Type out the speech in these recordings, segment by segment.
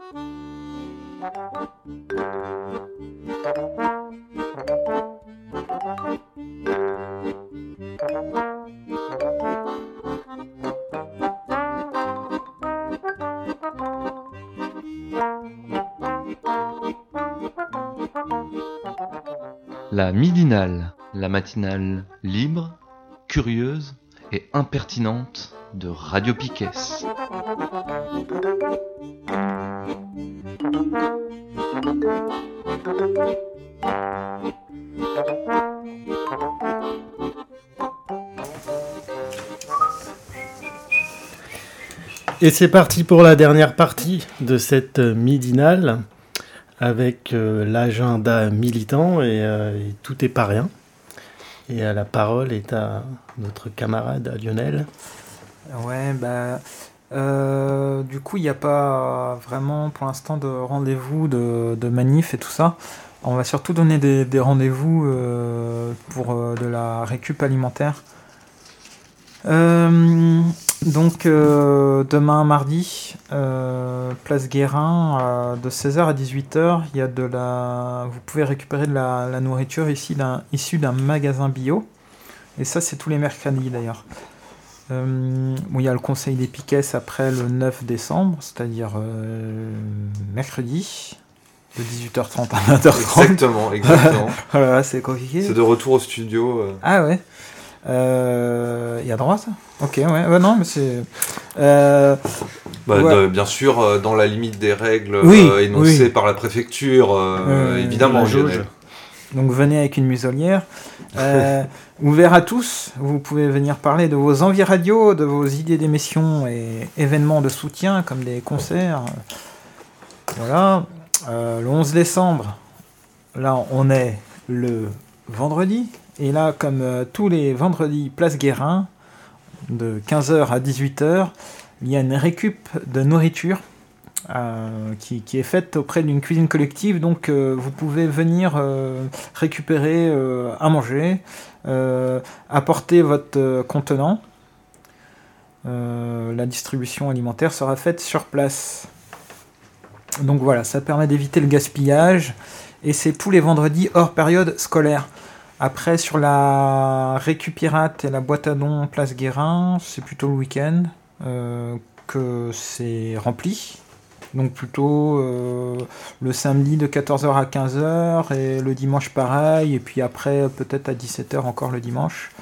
La midinale, la matinale libre, curieuse et impertinente de Radio Piquet. Et c'est parti pour la dernière partie de cette midinale avec l'agenda militant et tout est pas rien. Et la parole est à notre camarade Lionel. Ouais, du coup, il n'y a pas vraiment pour l'instant de rendez-vous de manif et tout ça. On va surtout donner des rendez-vous pour de la récup alimentaire. Donc demain mardi, place Guérin, de 16h à 18h, il y a vous pouvez récupérer de la nourriture issue d'un magasin bio. Et ça, c'est tous les mercredis d'ailleurs. Il y a le conseil des Piquets après le 9 décembre, c'est-à-dire mercredi, de 18h30 à 20h30. Exactement. Voilà, c'est compliqué. C'est de retour au studio. Ah ouais. Il y a droit ça ? Ok, ouais, non, mais c'est. Ouais. Bien sûr, dans la limite des règles énoncées par la préfecture, évidemment. Jauge. Donc venez avec une muselière. Ouvert à tous, vous pouvez venir parler de vos envies radio, de vos idées d'émissions et événements de soutien comme des concerts. Voilà. Le 11 décembre, là on est le vendredi. Et là, comme tous les vendredis, place Guérin, de 15h à 18h, il y a une récup de nourriture qui est faite auprès d'une cuisine collective. Donc, vous pouvez venir récupérer à manger, apporter votre contenant. La distribution alimentaire sera faite sur place. Donc voilà, ça permet d'éviter le gaspillage. Et c'est tous les vendredis hors période scolaire. Après, sur la récupirate et la boîte à dons place Guérin, c'est plutôt le week-end que c'est rempli. Donc plutôt le samedi de 14h à 15h et le dimanche pareil. Et puis après, peut-être à 17h encore le dimanche.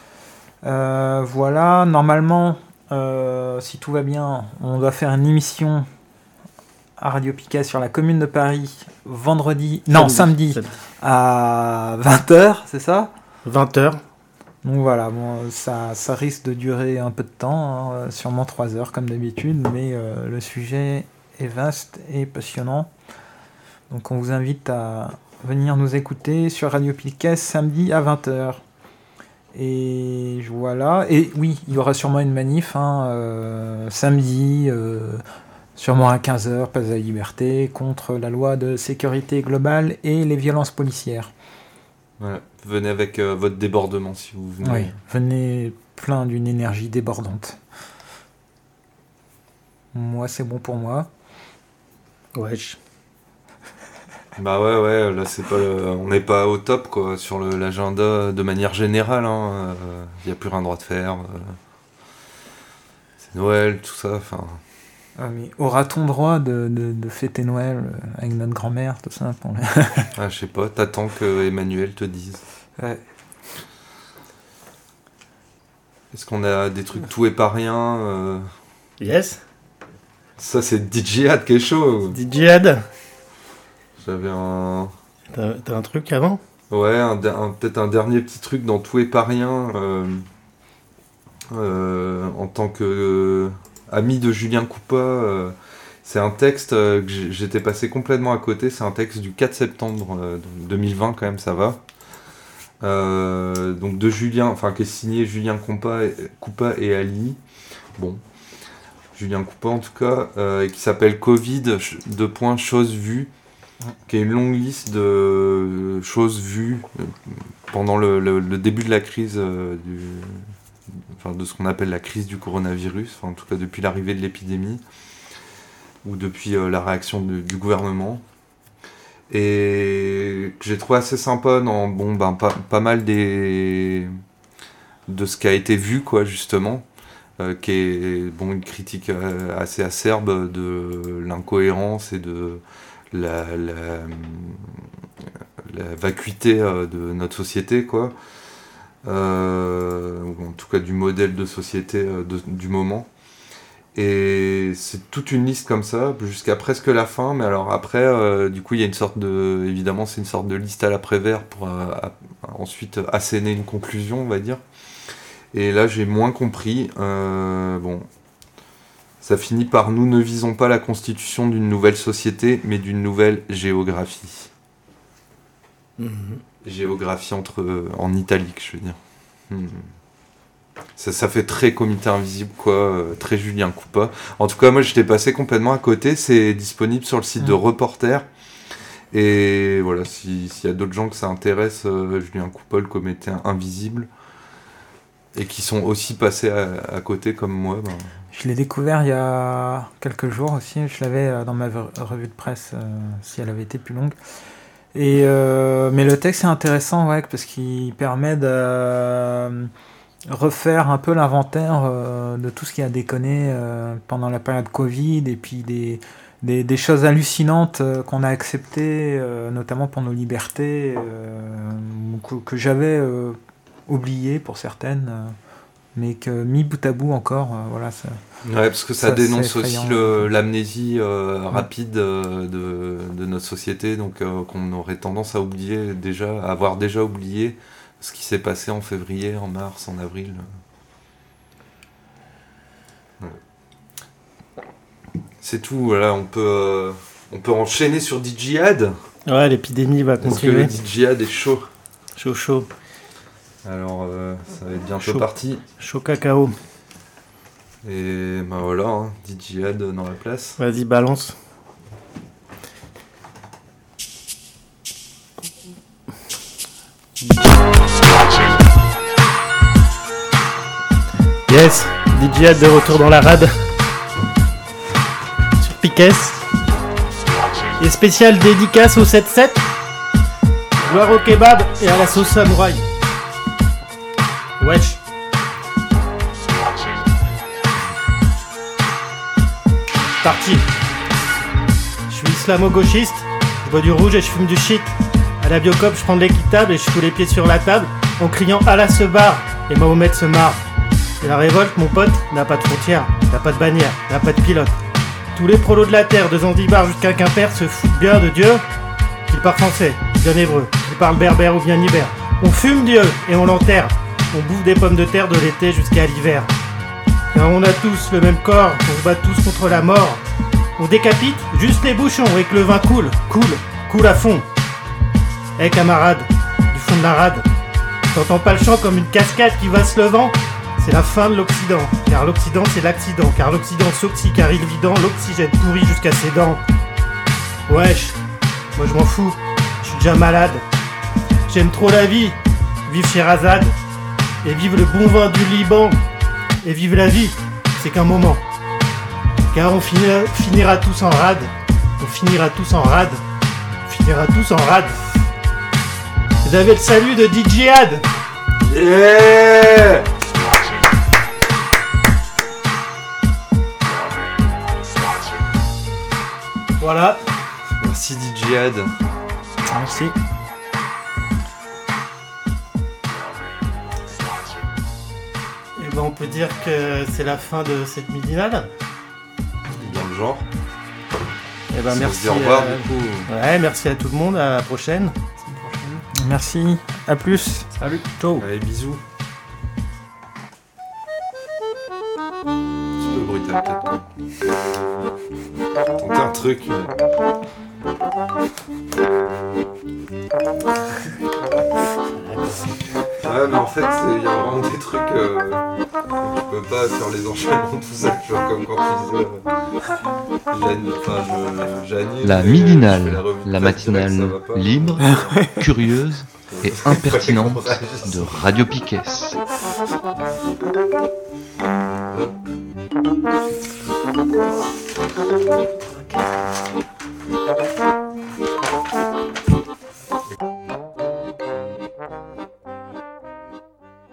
Voilà, normalement, si tout va bien, on doit faire une émission à Radio Piquet sur la Commune de Paris samedi à 20h, c'est ça ? 20h. Donc voilà, ça risque de durer un peu de temps, sûrement 3 heures comme d'habitude, mais le sujet est vaste et passionnant. Donc on vous invite à venir nous écouter sur Radio Piquet samedi à 20h. Et voilà, et oui, il y aura sûrement une manif samedi, sûrement à 15h, place de la Liberté, contre la loi de sécurité globale et les violences policières. Voilà. Venez avec votre débordement si vous venez. Oui, venez plein d'une énergie débordante. Moi, c'est bon pour moi. Wesh. Bah ouais, là c'est pas on n'est pas au top quoi sur l'agenda de manière générale. Y a plus rien droit de faire. C'est Noël, tout ça. Enfin. Ah, mais aura-t-on droit de fêter Noël avec notre grand-mère, tout ça pour je sais pas, t'attends que Emmanuel te dise. Ouais. Est-ce qu'on a des trucs tout et pas rien Yes. Ça c'est DJ Had qui est chaud. DJ Had. J'avais un... T'as un truc avant ? Ouais, peut-être un dernier petit truc dans tout et pas rien. En tant que... ami de Julien Coupa, c'est un texte que j'étais passé complètement à côté, c'est un texte du 4 septembre 2020 quand même, ça va. Donc de Julien, qui est signé Julien Coupa et Ali. Bon, Julien Coupa en tout cas, qui s'appelle Covid, choses vues, qui est une longue liste de choses vues pendant le début de la crise de ce qu'on appelle la crise du coronavirus, en tout cas depuis l'arrivée de l'épidémie. ou depuis la réaction du gouvernement. Et que j'ai trouvé assez sympa dans pas mal de ce qui a été vu, quoi, justement. Qui est une critique assez acerbe de l'incohérence et de la vacuité de notre société, quoi. Ou en tout cas du modèle de société du moment. Et c'est toute une liste comme ça, jusqu'à presque la fin, mais alors après, du coup, il y a évidemment, c'est une sorte de liste à l'après-vert pour ensuite asséner une conclusion, on va dire. Et là, j'ai moins compris. Ça finit par « Nous ne visons pas la constitution d'une nouvelle société, mais d'une nouvelle géographie. » Géographie en italique, je veux dire. Ça fait très comité invisible, quoi, très Julien Coupa. En tout cas, moi, j'étais passé complètement à côté. C'est disponible sur le site de Reporter. Et voilà, s'il y a d'autres gens que ça intéresse, Julien Coupa, le comité invisible, et qui sont aussi passés à côté comme moi. Je l'ai découvert il y a quelques jours aussi. Je l'avais dans ma revue de presse, si elle avait été plus longue. Mais le texte est intéressant, ouais, parce qu'il permet de refaire un peu l'inventaire de tout ce qui a déconné pendant la période Covid, et puis des choses hallucinantes qu'on a acceptées, notamment pour nos libertés, que j'avais oubliées pour certaines, mais que mis bout à bout encore, voilà. Ouais, parce que ça dénonce aussi l'amnésie rapide de notre société, donc qu'on aurait tendance à avoir déjà oublié ce qui s'est passé en février, en mars, en avril. Ouais. C'est tout, voilà, on peut enchaîner sur Djihad. Ouais, l'épidémie va continuer. Parce que le Djihad est chaud. Chaud. Alors, ça va être bientôt parti. Chaud cacao. Et ben voilà, hein, Djihad dans la place. Vas-y, balance. Yes, Djihad de retour dans la rade. Sur Piquet. Et spécial dédicace au 7-7. Gloire au kebab et à la sauce samouraï. Wesh. Parti. Je suis islamo-gauchiste, je bois du rouge et je fume du shit. À la Biocop, je prends de l'équitable et je fous les pieds sur la table en criant Allah se barre et Mahomet se marre. Et la révolte, mon pote, n'a pas de frontières, n'a pas de bannière, n'a pas de pilote. Tous les prolos de la terre, de Zanzibar jusqu'à Quimper, se foutent bien de Dieu. Qu'il parle français, bien hébreu, qu'il parle berbère ou bien ibère. On fume Dieu et on l'enterre. On bouffe des pommes de terre de l'été jusqu'à l'hiver. Car on a tous le même corps, on se bat tous contre la mort. On décapite juste les bouchons et que le vin coule à fond. Eh camarade, du fond de la rade, t'entends pas le chant comme une cascade qui va se levant? C'est la fin de l'Occident, car l'Occident c'est l'accident, car l'Occident s'oxy, car il vit dans l'oxygène pourri jusqu'à ses dents. Wesh, moi je m'en fous, je suis déjà malade. J'aime trop la vie, vive Sherazade, et vive le bon vin du Liban, et vive la vie, c'est qu'un moment. Car on finira tous en rade, on finira tous en rade, on finira tous en rade. Vous avez le salut de Djihad. Yeah! Voilà. Merci Djihad. Merci. Et ben on peut dire que c'est la fin de cette midinale. Dans le genre. Et ben merci. Au revoir du coup. Ouais, merci à tout le monde, à la prochaine. Merci, à plus. Salut, ciao. Allez, bisous. Un petit peu brutal peut-être. Tenter un truc. Ouais, mais en fait, il y a vraiment des trucs. Tu peux pas faire les enchaînements tout ça, tu vois, comme quand tu disais. J'anime. La midinale, la matinale libre, curieuse et impertinente de Radio Piquet.